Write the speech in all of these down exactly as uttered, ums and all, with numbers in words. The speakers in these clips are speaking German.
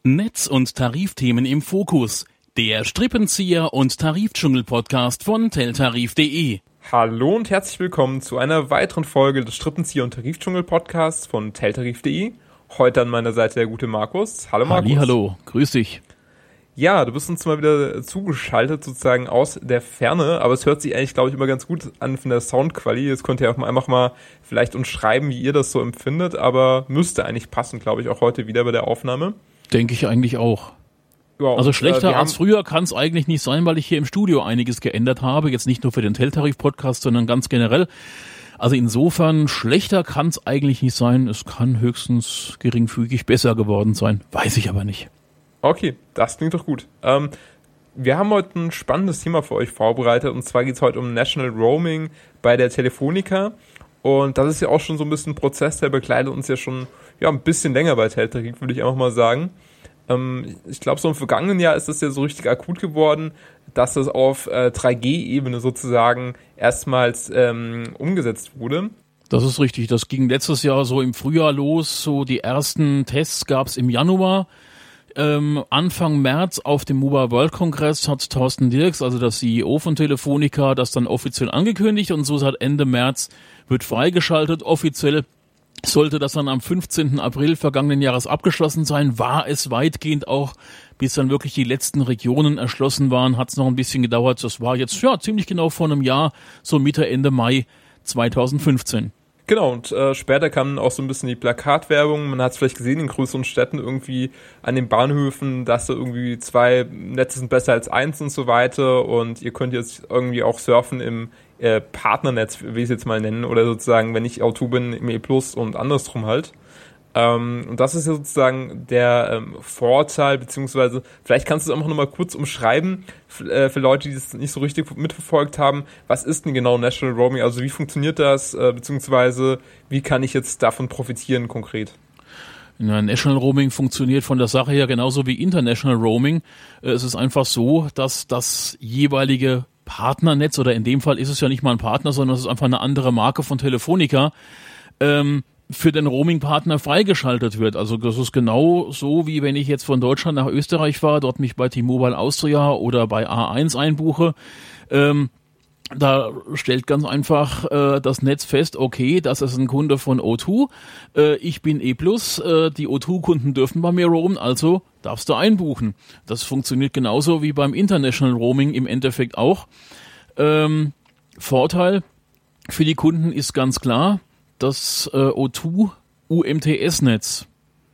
Netz- und Tarifthemen im Fokus. Der Strippenzieher- und Tarifdschungel-Podcast von teltarif punkt de. Hallo und herzlich willkommen zu einer weiteren Folge des Strippenzieher- und Tarifdschungel-Podcasts von teltarif punkt de. Heute an meiner Seite der gute Markus. Hallo Markus. Hallo, grüß dich. Ja, du bist uns mal wieder zugeschaltet, sozusagen aus der Ferne, aber es hört sich eigentlich, glaube ich, immer ganz gut an von der Soundqualität. Jetzt könnt ihr auch mal einfach mal vielleicht uns schreiben, wie ihr das so empfindet, aber müsste eigentlich passen, glaube ich, auch heute wieder bei der Aufnahme. Denke ich eigentlich auch. Ja, also und, schlechter äh, als früher kann es eigentlich nicht sein, weil ich hier im Studio einiges geändert habe. Jetzt nicht nur für den Teltarif-Podcast, sondern ganz generell. Also insofern, schlechter kann es eigentlich nicht sein. Es kann höchstens geringfügig besser geworden sein. Weiß ich aber nicht. Okay, das klingt doch gut. Ähm, wir haben heute ein spannendes Thema für euch vorbereitet. Und zwar geht es heute um National Roaming bei der Telefonica. Und das ist ja auch schon so ein bisschen ein Prozess, der begleitet uns ja schon ja ein bisschen länger bei teltarif, würde ich einfach mal sagen. Ähm, ich glaube, so im vergangenen Jahr ist das ja so richtig akut geworden, dass das auf äh, drei G-Ebene sozusagen erstmals ähm, umgesetzt wurde. Das ist richtig. Das ging letztes Jahr so im Frühjahr los. So die ersten Tests gab es im Januar. Ähm, Anfang März auf dem Mobile World Kongress hat Thorsten Dirks, also das C E O von Telefonica, das dann offiziell angekündigt und so seit Ende März wird freigeschaltet. Offiziell sollte das dann am fünfzehnten April vergangenen Jahres abgeschlossen sein, war es weitgehend auch, bis dann wirklich die letzten Regionen erschlossen waren, hat es noch ein bisschen gedauert. Das war jetzt ja ziemlich genau vor einem Jahr, so Mitte, Ende Mai zweitausendfünfzehn. Genau, und äh, später kam auch so ein bisschen die Plakatwerbung. Man hat es vielleicht gesehen in größeren Städten irgendwie an den Bahnhöfen, dass da irgendwie zwei Netze sind besser als eins und so weiter. Und ihr könnt jetzt irgendwie auch surfen im äh, Partnernetz, wie ich es jetzt mal nennen, oder sozusagen, wenn ich O zwei bin, im E Plus und andersrum halt. Ähm, und das ist ja sozusagen der ähm, Vorteil, beziehungsweise vielleicht kannst du es einfach nochmal kurz umschreiben f- äh, für Leute, die das nicht so richtig mitverfolgt haben. Was ist denn genau National Roaming? Also wie funktioniert das, äh, beziehungsweise wie kann ich jetzt davon profitieren konkret? Ja, National Roaming funktioniert von der Sache her genauso wie International Roaming. Es ist einfach so, dass das jeweilige Partnernetz, oder in dem Fall ist es ja nicht mal ein Partner, sondern es ist einfach eine andere Marke von Telefonica, ähm, für den Roaming-Partner freigeschaltet wird. Also das ist genau so, wie wenn ich jetzt von Deutschland nach Österreich fahre, dort mich bei T-Mobile Austria oder bei A eins einbuche. Ähm, da stellt ganz einfach äh, das Netz fest, okay, das ist ein Kunde von O zwei, äh, ich bin E plus, äh, die O zwei Kunden dürfen bei mir roamen, also darfst du einbuchen. Das funktioniert genauso wie beim International Roaming im Endeffekt auch. Ähm, Vorteil für die Kunden ist ganz klar, das äh, O zwei U M T S-Netz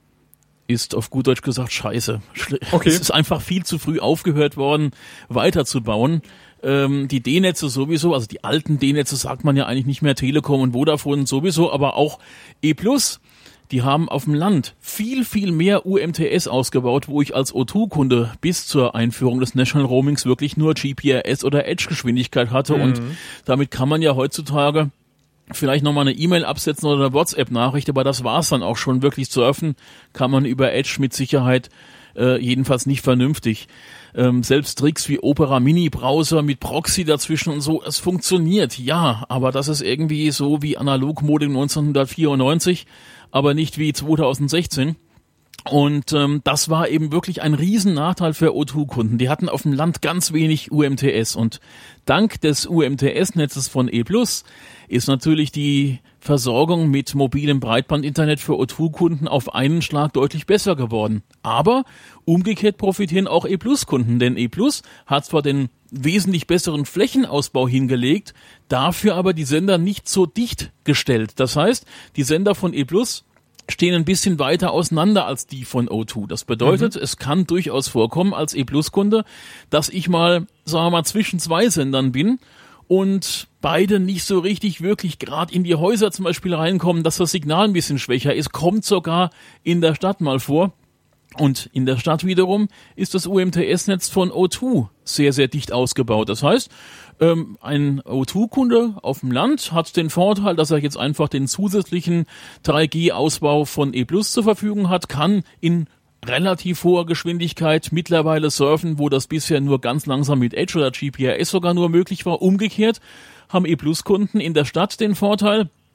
ist auf gut Deutsch gesagt scheiße. Okay. Es ist einfach viel zu früh aufgehört worden, weiterzubauen. Ähm, die D-Netze sowieso, also die alten D-Netze sagt man ja eigentlich nicht mehr, Telekom und Vodafone sowieso, aber auch E plus, die haben auf dem Land viel, viel mehr U M T S ausgebaut, wo ich als O zwei Kunde bis zur Einführung des National Roamings wirklich nur G P R S oder Edge-Geschwindigkeit hatte. Mhm. Und damit kann man ja heutzutage vielleicht nochmal eine E-Mail absetzen oder eine WhatsApp-Nachricht, aber das war's dann auch schon. Wirklich surfen kann man über Edge mit Sicherheit äh, jedenfalls nicht vernünftig. Ähm, selbst Tricks wie Opera Mini-Browser mit Proxy dazwischen und so, es funktioniert, ja, aber das ist irgendwie so wie Analogmodem neunzehnhundertvierundneunzig, aber nicht wie zweitausendsechzehn. Und ähm, das war eben wirklich ein Riesennachteil für O zwei Kunden. Die hatten auf dem Land ganz wenig U M T S und dank des U M T S-Netzes von E plus ist natürlich die Versorgung mit mobilem Breitbandinternet für O zwei Kunden auf einen Schlag deutlich besser geworden. Aber umgekehrt profitieren auch E plus Kunden, denn E plus hat zwar den wesentlich besseren Flächenausbau hingelegt, dafür aber die Sender nicht so dicht gestellt. Das heißt, die Sender von E plus stehen ein bisschen weiter auseinander als die von O zwei. Das bedeutet, mhm. es kann durchaus vorkommen als E plus Kunde, dass ich mal, sagen wir mal, zwischen zwei Sendern bin und beide nicht so richtig wirklich gerade in die Häuser zum Beispiel reinkommen, dass das Signal ein bisschen schwächer ist, kommt sogar in der Stadt mal vor. Und in der Stadt wiederum ist das U M T S-Netz von O zwei sehr, sehr dicht ausgebaut. Das heißt, ähm, ein O zwei Kunde auf dem Land hat den Vorteil, dass er jetzt einfach den zusätzlichen drei G Ausbau von E plus zur Verfügung hat, kann in relativ hoher Geschwindigkeit mittlerweile surfen, wo das bisher nur ganz langsam mit Edge oder G P R S sogar nur möglich war. Umgekehrt haben E plus Kunden in der Stadt den Vorteil,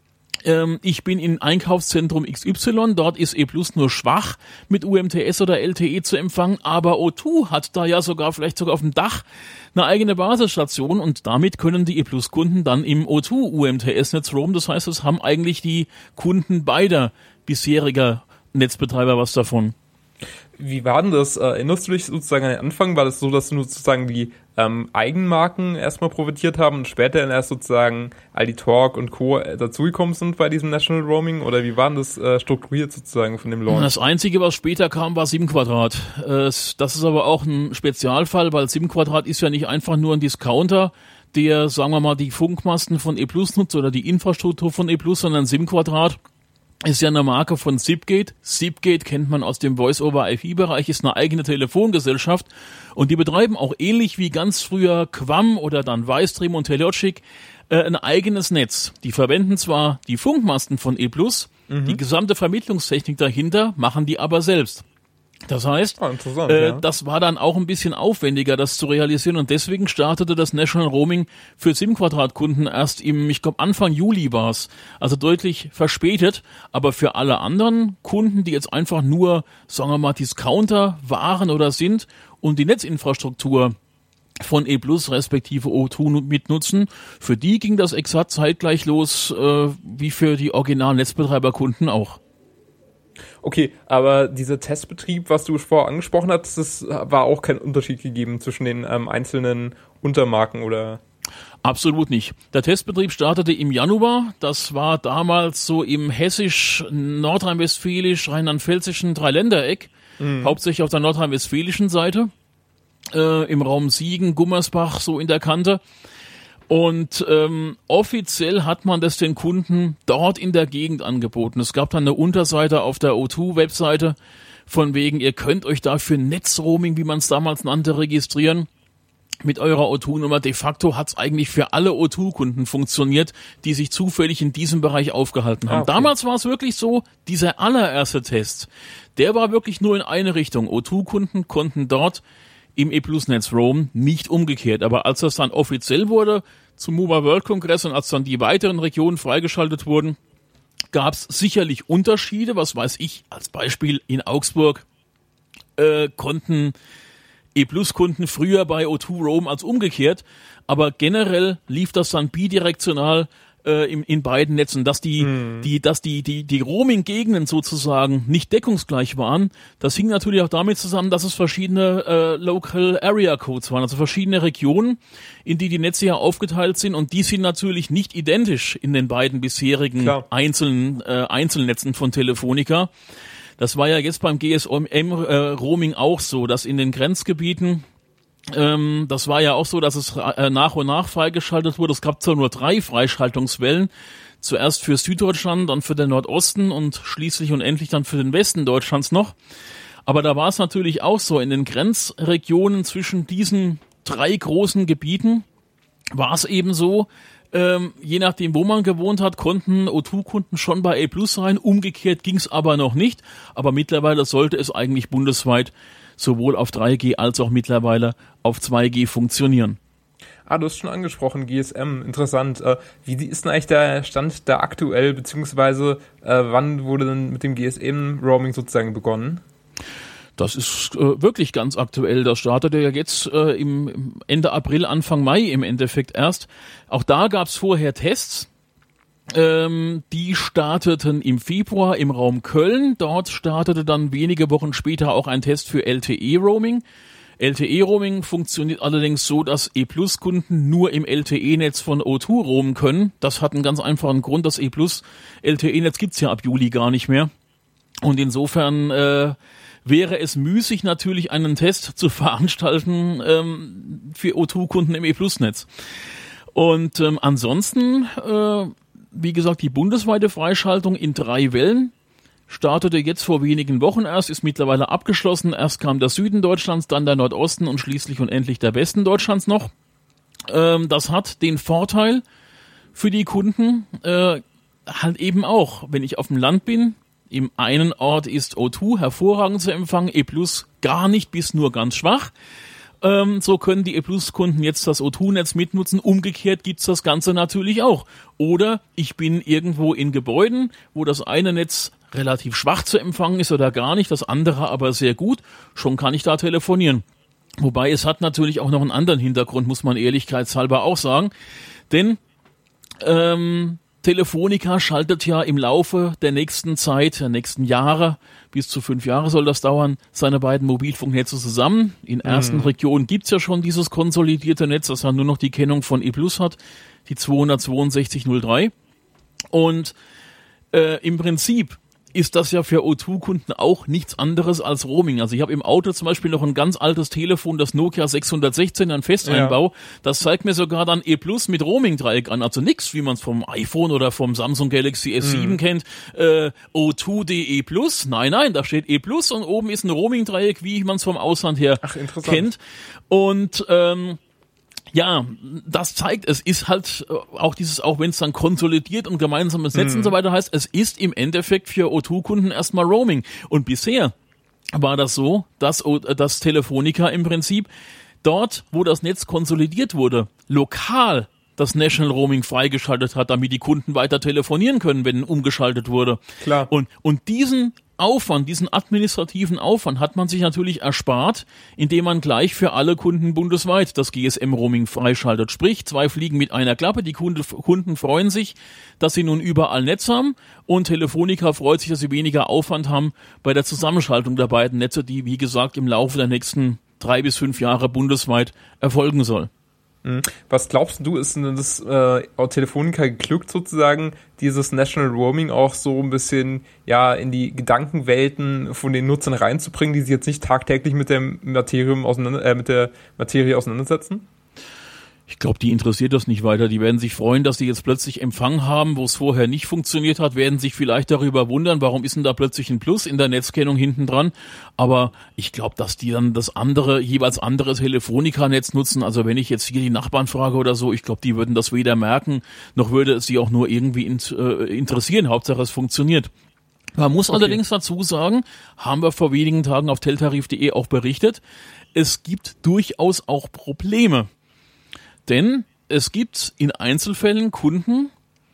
ähm, ich bin in Einkaufszentrum X Y, dort ist E Plus nur schwach mit U M T S oder L T E zu empfangen, aber O zwei hat da ja sogar vielleicht sogar auf dem Dach eine eigene Basisstation und damit können die E Plus Kunden dann im O zwei U M T S-Netz roamen. Das heißt, es haben eigentlich die Kunden beider bisheriger Netzbetreiber was davon. Wie war denn das? Erinnerst du dich sozusagen an den Anfang? War das so, dass nur sozusagen die ähm, Eigenmarken erstmal profitiert haben und später dann erst sozusagen Aldi Talk und Co. dazugekommen sind bei diesem National Roaming? Oder wie war denn das äh, strukturiert sozusagen von dem Launch? Das Einzige, was später kam, war SIM Quadrat. Das ist aber auch ein Spezialfall, weil SIM Quadrat ist ja nicht einfach nur ein Discounter, der, sagen wir mal, die Funkmasten von E Plus nutzt oder die Infrastruktur von E Plus, sondern SIM Quadrat ist ja eine Marke von Zipgate. Zipgate kennt man aus dem Voice-over-I P-Bereich, ist eine eigene Telefongesellschaft und die betreiben auch ähnlich wie ganz früher Quam oder dann Weistream und Telelogic äh, ein eigenes Netz. Die verwenden zwar die Funkmasten von E Plus, mhm. die gesamte Vermittlungstechnik dahinter machen die aber selbst. Das heißt, oh, interessant, äh, ja. das war dann auch ein bisschen aufwendiger, das zu realisieren und deswegen startete das National Roaming für SIM-Quadrat-Kunden erst im, ich glaube Anfang Juli war's, also deutlich verspätet, aber für alle anderen Kunden, die jetzt einfach nur, sagen wir mal, Discounter waren oder sind und die Netzinfrastruktur von E Plus respektive O zwei mitnutzen, für die ging das exakt zeitgleich los, äh, wie für die originalen Netzbetreiberkunden auch. Okay, aber dieser Testbetrieb, was du vorher angesprochen hast, das war auch kein Unterschied gegeben zwischen den ähm, einzelnen Untermarken, oder? Absolut nicht. Der Testbetrieb startete im Januar. Das war damals so im hessisch, nordrhein-westfälisch, rheinland-pfälzischen Dreiländereck, mhm. hauptsächlich auf der nordrhein-westfälischen Seite, äh, im Raum Siegen, Gummersbach, so in der Kante. Und ähm, offiziell hat man das den Kunden dort in der Gegend angeboten. Es gab dann eine Unterseite auf der O zwei Webseite von wegen, ihr könnt euch da für Netzroaming, wie man es damals nannte, registrieren. Mit eurer O zwei Nummer. De facto hat es eigentlich für alle O zwei Kunden funktioniert, die sich zufällig in diesem Bereich aufgehalten haben. Ah, okay. Damals war es wirklich so, dieser allererste Test, der war wirklich nur in eine Richtung. O zwei Kunden konnten dort im E Plus Netz roamen, nicht umgekehrt. Aber als das dann offiziell wurde zum Mobile World Kongress und als dann die weiteren Regionen freigeschaltet wurden, gab es sicherlich Unterschiede. Was weiß ich, als Beispiel in Augsburg äh, konnten E Plus Kunden früher bei O zwei roamen als umgekehrt. Aber generell lief das dann bidirektional äh, in, in beiden Netzen, dass die, hm. die, dass die, die, die Roaming-Gegenden sozusagen nicht deckungsgleich waren. Das hing natürlich auch damit zusammen, dass es verschiedene äh, Local Area Codes waren, also verschiedene Regionen, in die die Netze ja aufgeteilt sind und die sind natürlich nicht identisch in den beiden bisherigen Klar. einzelnen äh, Einzelnetzen von Telefonica. Das war ja jetzt beim G S M äh, Roaming auch so, dass in den Grenzgebieten Ähm, das war ja auch so, dass es äh, nach und nach freigeschaltet wurde. Es gab zwar nur drei Freischaltungswellen. Zuerst für Süddeutschland, dann für den Nordosten und schließlich und endlich dann für den Westen Deutschlands noch. Aber da war es natürlich auch so, in den Grenzregionen zwischen diesen drei großen Gebieten war es eben so, ähm, je nachdem, wo man gewohnt hat, konnten O zwei Kunden schon bei A Plus sein. Umgekehrt ging es aber noch nicht. Aber mittlerweile sollte es eigentlich bundesweit sowohl auf drei G als auch mittlerweile auf zwei G funktionieren. Ah, du hast schon angesprochen, G S M, interessant. Äh, wie ist denn eigentlich der Stand da aktuell, beziehungsweise äh, wann wurde denn mit dem G S M-Roaming sozusagen begonnen? Das ist äh, wirklich ganz aktuell. Das startete ja jetzt äh, im Ende April, Anfang Mai im Endeffekt erst. Auch da gab es vorher Tests. Ähm, die starteten im Februar im Raum Köln. Dort startete dann wenige Wochen später auch ein Test für L T E-Roaming. L T E-Roaming funktioniert allerdings so, dass E Plus Kunden nur im L T E-Netz von O zwei roamen können. Das hat einen ganz einfachen Grund. Das E Plus L T E-Netz gibt's ja ab Juli gar nicht mehr. Und insofern äh, wäre es müßig, natürlich einen Test zu veranstalten ähm, für O zwei Kunden im E Plus Netz. Und ähm, ansonsten äh, wie gesagt, die bundesweite Freischaltung in drei Wellen startete jetzt vor wenigen Wochen erst, ist mittlerweile abgeschlossen. Erst kam der Süden Deutschlands, dann der Nordosten und schließlich und endlich der Westen Deutschlands noch. Ähm, das hat den Vorteil für die Kunden äh, halt eben auch, wenn ich auf dem Land bin, im einen Ort ist O zwei hervorragend zu empfangen, E Plus gar nicht bis nur ganz schwach. ähm, so können die E-Plus-Kunden jetzt das O zwei Netz mitnutzen. Umgekehrt gibt's das Ganze natürlich auch. Oder ich bin irgendwo in Gebäuden, wo das eine Netz relativ schwach zu empfangen ist oder gar nicht, das andere aber sehr gut. Schon kann ich da telefonieren. Wobei es hat natürlich auch noch einen anderen Hintergrund, muss man ehrlichkeitshalber auch sagen. Denn ähm, Telefonica schaltet ja im Laufe der nächsten Zeit, der nächsten Jahre, bis zu fünf Jahre soll das dauern, seine beiden Mobilfunknetze zusammen. In ersten mhm. Regionen gibt's ja schon dieses konsolidierte Netz, das ja nur noch die Kennung von E Plus hat, die zweihundertzweiundsechzig null drei. Und äh, im Prinzip ist das ja für O zwei Kunden auch nichts anderes als Roaming. Also ich habe im Auto zum Beispiel noch ein ganz altes Telefon, das Nokia sechshundertsechzehn, ein Festeinbau. Ja. Das zeigt mir sogar dann E Plus mit Roaming-Dreieck an. Also nix, wie man es vom iPhone oder vom Samsung Galaxy S sieben mhm. kennt. Äh, O zwei Punkt D E Plus. Nein, nein, da steht E Plus und oben ist ein Roaming-Dreieck, wie man es vom Ausland her Ach, kennt. Und ähm, ja, das zeigt, es ist halt auch dieses, auch wenn es dann konsolidiert und gemeinsames Netz mhm. und so weiter heißt, es ist im Endeffekt für O zwei Kunden erstmal Roaming. Und bisher war das so, dass das Telefonica im Prinzip dort, wo das Netz konsolidiert wurde, lokal das National Roaming freigeschaltet hat, damit die Kunden weiter telefonieren können, wenn umgeschaltet wurde. Klar. Und, und diesen Aufwand, diesen administrativen Aufwand hat man sich natürlich erspart, indem man gleich für alle Kunden bundesweit das G S M-Roaming freischaltet. Sprich, zwei Fliegen mit einer Klappe. Die Kunde, Kunden freuen sich, dass sie nun überall Netz haben, und Telefonica freut sich, dass sie weniger Aufwand haben bei der Zusammenschaltung der beiden Netze, die, wie gesagt, im Laufe der nächsten drei bis fünf Jahre bundesweit erfolgen soll. Was glaubst du, ist denn das äh, Telefonica geglückt sozusagen, dieses National Roaming auch so ein bisschen ja in die Gedankenwelten von den Nutzern reinzubringen, die sich jetzt nicht tagtäglich mit dem Materium auseinander, äh, mit der Materie auseinandersetzen? Ich glaube, die interessiert das nicht weiter. Die werden sich freuen, dass sie jetzt plötzlich Empfang haben, wo es vorher nicht funktioniert hat, werden sich vielleicht darüber wundern, warum ist denn da plötzlich ein Plus in der Netzkennung hinten dran. Aber ich glaube, dass die dann das andere, jeweils andere Telefonica-Netz nutzen. Also wenn ich jetzt hier die Nachbarn frage oder so, ich glaube, die würden das weder merken, noch würde es sie auch nur irgendwie in, äh, interessieren. Hauptsache, es funktioniert. Man muss okay. allerdings dazu sagen, haben wir vor wenigen Tagen auf teltarif punkt de auch berichtet, es gibt durchaus auch Probleme. Denn es gibt in Einzelfällen Kunden,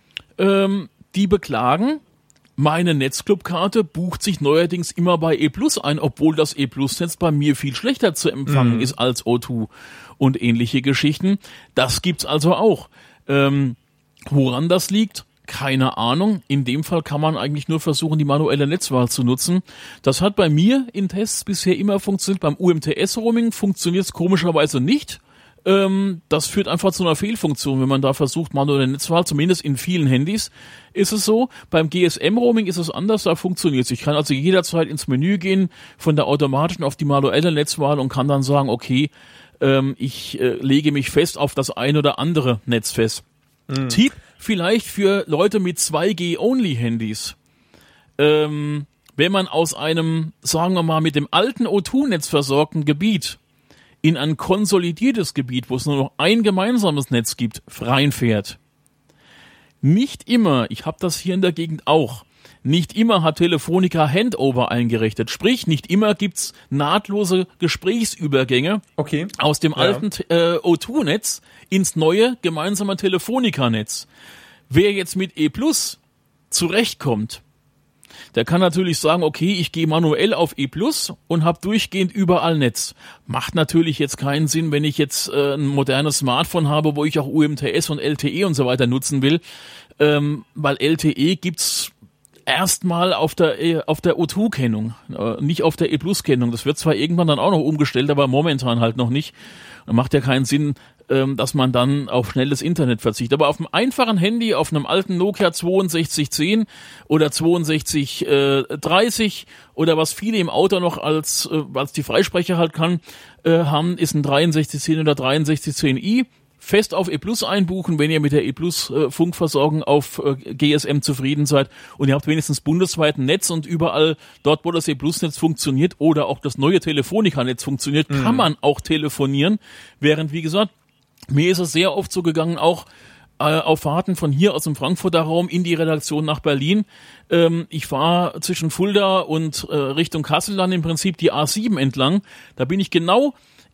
ähm, die beklagen, meine Netzclub-Karte bucht sich neuerdings immer bei E Plus ein, obwohl das E Plus-Netz bei mir viel schlechter zu empfangen mhm. ist als O zwei und ähnliche Geschichten. Das gibt's also auch. Ähm, woran das liegt? Keine Ahnung. In dem Fall kann man eigentlich nur versuchen, die manuelle Netzwahl zu nutzen. Das hat bei mir in Tests bisher immer funktioniert. Beim U M T S-Roaming funktioniert es komischerweise nicht. Das führt einfach zu einer Fehlfunktion, wenn man da versucht, manuelle Netzwahl, zumindest in vielen Handys ist es so. Beim G S M-Roaming ist es anders, da funktioniert es. Ich kann also jederzeit ins Menü gehen, von der automatischen auf die manuelle Netzwahl, und kann dann sagen, okay, ähm, ich äh, lege mich fest auf das ein oder andere Netz fest. Mhm. Tipp vielleicht für Leute mit zwei G-Only-Handys. Ähm, wenn man aus einem, sagen wir mal, mit dem alten O zwei Netz versorgten Gebiet in ein konsolidiertes Gebiet, wo es nur noch ein gemeinsames Netz gibt, reinfährt. Nicht immer, ich habe das hier in der Gegend auch, nicht immer hat Telefonica Handover eingerichtet. Sprich, nicht immer gibt's nahtlose Gesprächsübergänge okay. aus dem ja. alten äh, O zwei Netz ins neue gemeinsame Telefonica-Netz. Wer jetzt mit E Plus zurechtkommt, der kann natürlich sagen, okay, ich gehe manuell auf E Plus und habe durchgehend überall Netz. Macht natürlich jetzt keinen Sinn, wenn ich jetzt äh, ein modernes Smartphone habe, wo ich auch U M T S und L T E und so weiter nutzen will, ähm, weil L T E gibt's erstmal auf der auf der O zwei Kennung, äh, nicht auf der E Plus Kennung. Das wird zwar irgendwann dann auch noch umgestellt, aber momentan halt noch nicht. Macht ja keinen Sinn, dass man dann auf schnelles Internet verzichtet. Aber auf einem einfachen Handy, auf einem alten Nokia zweiundsechzig zehn oder zweiundsechzig dreißig oder was viele im Auto noch als als die Freisprecher halt kann, haben, ist ein dreiundsechzig zehn oder dreiundsechzig zehn i. Fest auf E Plus einbuchen, wenn ihr mit der E Plus äh, Funkversorgung auf äh, G S M zufrieden seid und ihr habt wenigstens bundesweit ein Netz, und überall dort, wo das E Plus Netz funktioniert oder auch das neue Telefonica-Netz funktioniert, mhm. kann man auch telefonieren, während, wie gesagt, mir ist es sehr oft so gegangen, auch äh, auf Fahrten von hier aus dem Frankfurter Raum in die Redaktion nach Berlin. Ähm, ich fahre zwischen Fulda und äh, Richtung Kassel dann im Prinzip die A sieben entlang. Da bin ich genau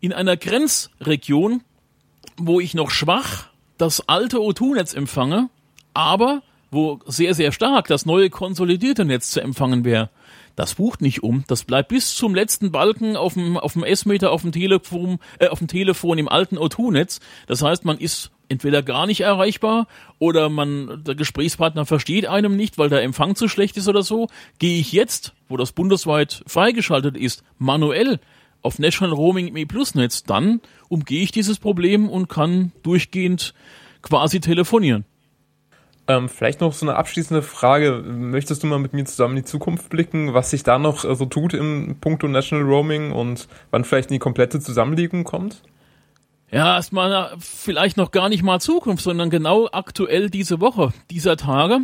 in einer Grenzregion, wo ich noch schwach das alte O zwei Netz empfange, aber wo sehr, sehr stark das neue konsolidierte Netz zu empfangen wäre. Das bucht nicht um. Das bleibt bis zum letzten Balken auf dem, auf dem S-Meter, auf dem Telefon, äh, auf dem Telefon im alten O zwei Netz. Das heißt, man ist entweder gar nicht erreichbar oder man, der Gesprächspartner versteht einem nicht, weil der Empfang zu schlecht ist oder so. Gehe ich jetzt, wo das bundesweit freigeschaltet ist, manuell auf National Roaming im E-Plus-Netz, dann umgehe ich dieses Problem und kann durchgehend quasi telefonieren. Ähm, vielleicht noch so eine abschließende Frage. Möchtest du mal mit mir zusammen in die Zukunft blicken, was sich da noch äh, so tut im Punkto National Roaming und wann vielleicht die komplette Zusammenlegung kommt? Ja, erstmal vielleicht noch gar nicht mal Zukunft, sondern genau aktuell diese Woche, dieser Tage,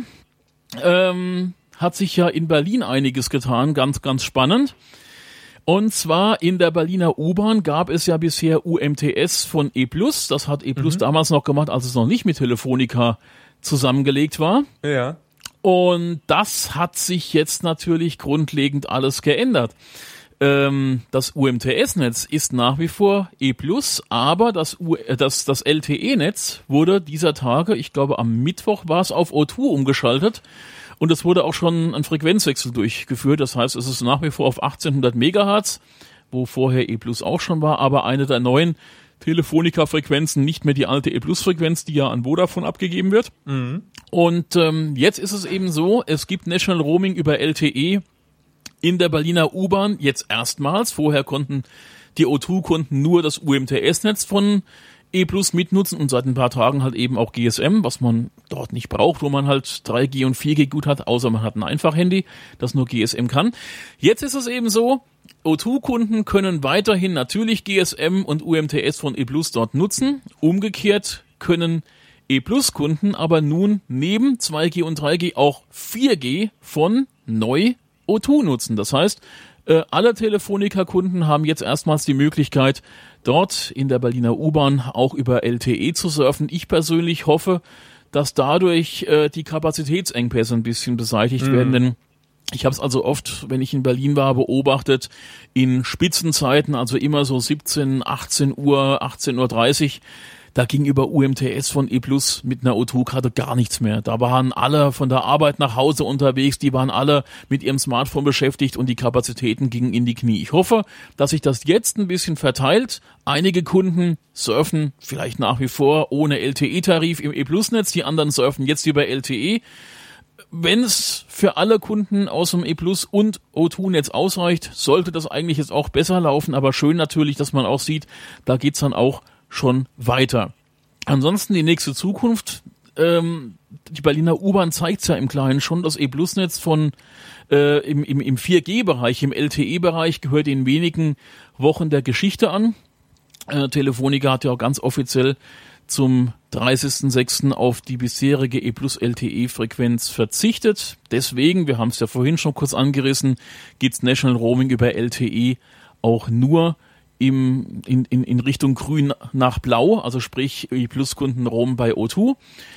ähm, hat sich ja in Berlin einiges getan, ganz, ganz spannend. Und zwar in der Berliner U-Bahn gab es ja bisher U M T S von E Plus. Das hat E Plus mhm. damals noch gemacht, als es noch nicht mit Telefonica zusammengelegt war. Ja. Und das hat sich jetzt natürlich grundlegend alles geändert. Ähm, das U M T S-Netz ist nach wie vor E Plus, aber das, U- äh, das, das L T E-Netz wurde dieser Tage, ich glaube am Mittwoch war es, auf O zwei umgeschaltet. Und es wurde auch schon ein Frequenzwechsel durchgeführt. Das heißt, es ist nach wie vor auf achtzehnhundert Megahertz, wo vorher E Plus auch schon war, aber eine der neuen Telefonica-Frequenzen, nicht mehr die alte E Plus-Frequenz, die ja an Vodafone abgegeben wird. Mhm. Und ähm, jetzt ist es eben so, es gibt National Roaming über L T E in der Berliner U-Bahn jetzt erstmals. Vorher konnten die O zwei Kunden nur das U M T S-Netz von E Plus mitnutzen und seit ein paar Tagen halt eben auch G S M, was man dort nicht braucht, wo man halt drei G und vier G gut hat, außer man hat ein Einfachhandy, das nur G S M kann. Jetzt ist es eben so, O zwei Kunden können weiterhin natürlich G S M und U M T S von E Plus dort nutzen. Umgekehrt können E Plus Kunden aber nun neben zwei G und drei G auch vier G von neu O zwei nutzen. Das heißt, äh, alle Telefonica-Kunden haben jetzt erstmals die Möglichkeit, dort in der Berliner U-Bahn auch über L T E zu surfen. Ich persönlich hoffe, dass dadurch äh, die Kapazitätsengpässe ein bisschen beseitigt mhm. werden, denn ich habe es also oft, wenn ich in Berlin war, beobachtet, in Spitzenzeiten, also immer so siebzehn, achtzehn Uhr, achtzehn Uhr dreißig, da ging über U M T S von E Plus mit einer O zwei Karte gar nichts mehr. Da waren alle von der Arbeit nach Hause unterwegs, die waren alle mit ihrem Smartphone beschäftigt und die Kapazitäten gingen in die Knie. Ich hoffe, dass sich das jetzt ein bisschen verteilt. Einige Kunden surfen vielleicht nach wie vor ohne L T E-Tarif im E Plus-Netz, die anderen surfen jetzt über L T E. Wenn es für alle Kunden aus dem E Plus und O zwei Netz ausreicht, sollte das eigentlich jetzt auch besser laufen, aber schön natürlich, dass man auch sieht, da geht's dann auch schon weiter. Ansonsten die nächste Zukunft, ähm, die Berliner U-Bahn zeigt's ja im Kleinen schon, das E Plus-Netz von äh, im, im, im vier G-Bereich, im L T E-Bereich gehört in wenigen Wochen der Geschichte an. Äh, Telefonica hat ja auch ganz offiziell zum dreißigsten sechsten auf die bisherige E Plus L T E-Frequenz verzichtet. Deswegen, wir haben es ja vorhin schon kurz angerissen, geht's National Roaming über L T E auch nur im, in, in, in Richtung Grün nach Blau, also sprich E Plus-Kunden roamen bei O zwei.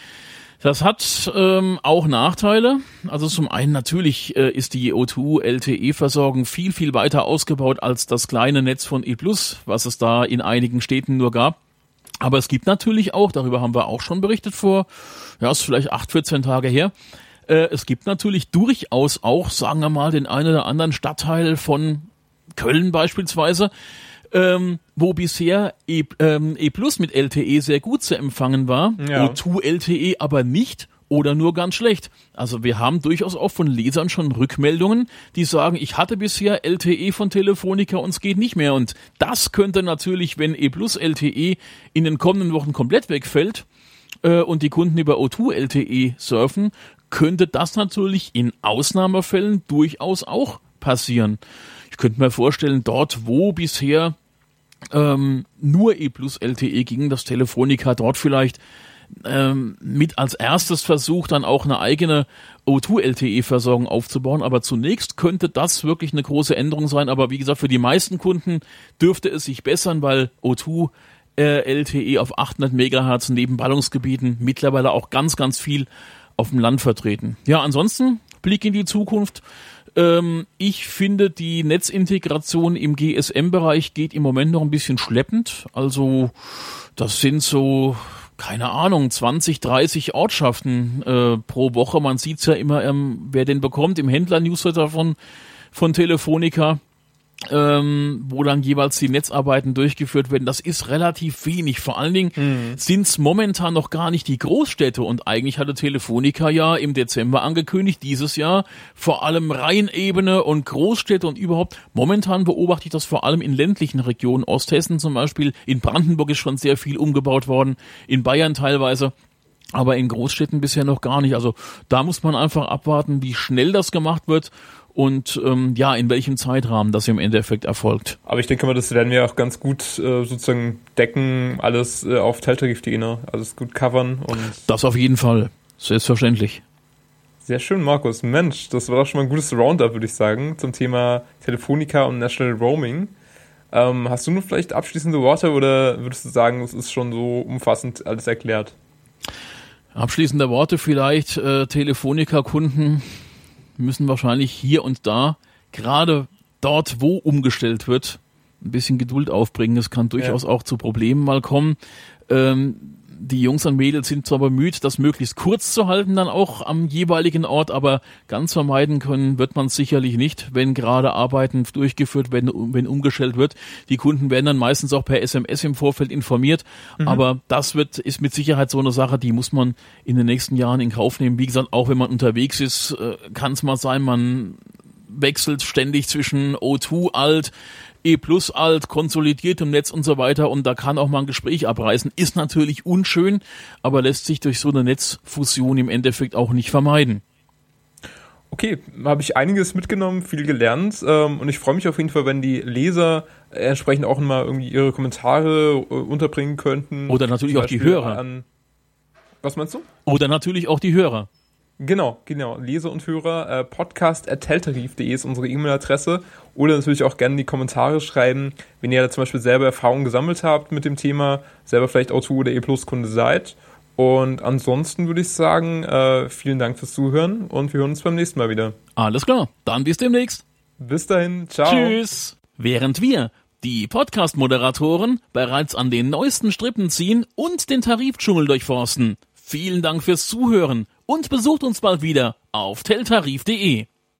Das hat ähm, auch Nachteile. Also zum einen natürlich äh, ist die O zwei L T E-Versorgung viel, viel weiter ausgebaut als das kleine Netz von E Plus, was es da in einigen Städten nur gab. Aber es gibt natürlich auch, darüber haben wir auch schon berichtet vor, ja, ist vielleicht acht, vierzehn Tage her, äh, es gibt natürlich durchaus auch, sagen wir mal, den einen oder anderen Stadtteil von Köln beispielsweise, ähm, wo bisher E, ähm, E Plus mit L T E sehr gut zu empfangen war, ja. O zwei L T E aber nicht oder nur ganz schlecht. Also wir haben durchaus auch von Lesern schon Rückmeldungen, die sagen, ich hatte bisher L T E von Telefonica und es geht nicht mehr. Und das könnte natürlich, wenn E Plus L T E in den kommenden Wochen komplett wegfällt äh, und die Kunden über O zwei L T E surfen, könnte das natürlich in Ausnahmefällen durchaus auch passieren. Ich könnte mir vorstellen, dort wo bisher ähm, nur E Plus L T E ging, dass Telefonica dort vielleicht ähm, mit als erstes versucht, dann auch eine eigene O zwei L T E-Versorgung aufzubauen. Aber zunächst könnte das wirklich eine große Änderung sein. Aber wie gesagt, für die meisten Kunden dürfte es sich bessern, weil O zwei äh, L T E auf achthundert Megahertz neben Ballungsgebieten mittlerweile auch ganz, ganz viel auf dem Land vertreten. Ja, ansonsten Blick in die Zukunft. Ähm, ich finde, die Netzintegration im G S M-Bereich geht im Moment noch ein bisschen schleppend. Also das sind so, keine Ahnung, zwanzig, dreißig Ortschaften äh, pro Woche. Man sieht's ja immer, ähm, wer den bekommt im Händler-Newsletter von, von Telefonica. Ähm, wo dann jeweils die Netzarbeiten durchgeführt werden. Das ist relativ wenig. Vor allen Dingen mhm. sind es momentan noch gar nicht die Großstädte und eigentlich hatte Telefonica ja im Dezember angekündigt, dieses Jahr vor allem Rheinebene und Großstädte und überhaupt. Momentan beobachte ich das vor allem in ländlichen Regionen, Osthessen zum Beispiel, in Brandenburg ist schon sehr viel umgebaut worden, in Bayern teilweise. Aber in Großstädten bisher noch gar nicht. Also da muss man einfach abwarten, wie schnell das gemacht wird. Und ähm, ja, in welchem Zeitrahmen das im Endeffekt erfolgt. Aber ich denke mal, das werden wir auch ganz gut äh, sozusagen decken, alles äh, auf teltarif punkt de, ne? Alles gut covern. Und das auf jeden Fall, selbstverständlich. Sehr schön, Markus. Mensch, das war doch schon mal ein gutes Roundup, würde ich sagen, zum Thema Telefonica und National Roaming. Ähm, hast du nur vielleicht abschließende Worte oder würdest du sagen, es ist schon so umfassend alles erklärt? Abschließende Worte vielleicht, äh, Telefonica-Kunden müssen wahrscheinlich hier und da, gerade dort, wo umgestellt wird, ein bisschen Geduld aufbringen. Es kann durchaus ja. auch zu Problemen mal kommen. Ähm, die Jungs und Mädels sind zwar bemüht, das möglichst kurz zu halten, dann auch am jeweiligen Ort, aber ganz vermeiden können wird man es sicherlich nicht, wenn gerade Arbeiten durchgeführt werden, wenn umgestellt wird. Die Kunden werden dann meistens auch per S M S im Vorfeld informiert, mhm. aber das wird ist mit Sicherheit so eine Sache, die muss man in den nächsten Jahren in Kauf nehmen. Wie gesagt, auch wenn man unterwegs ist, kann es mal sein, man wechselt ständig zwischen O zwei alt, E plus alt, konsolidiert im Netz und so weiter und da kann auch mal ein Gespräch abreißen. Ist natürlich unschön, aber lässt sich durch so eine Netzfusion im Endeffekt auch nicht vermeiden. Okay, habe ich einiges mitgenommen, viel gelernt ähm, und ich freue mich auf jeden Fall, wenn die Leser entsprechend auch mal irgendwie ihre Kommentare äh, unterbringen könnten. Oder natürlich auch die Hörer. An, was meinst du? Oder natürlich auch die Hörer. Genau, genau. Leser und Hörer, äh, podcast at teltarif punkt de ist unsere E-Mail-Adresse. Oder natürlich auch gerne in die Kommentare schreiben, wenn ihr da zum Beispiel selber Erfahrungen gesammelt habt mit dem Thema, selber vielleicht O zwei oder E plus Kunde seid. Und ansonsten würde ich sagen, äh, vielen Dank fürs Zuhören und wir hören uns beim nächsten Mal wieder. Alles klar, dann bis demnächst. Bis dahin, ciao. Tschüss. Während wir, die Podcast-Moderatoren, bereits an den neuesten Strippen ziehen und den Tarifdschungel durchforsten. Vielen Dank fürs Zuhören und besucht uns bald wieder auf teltarif punkt de.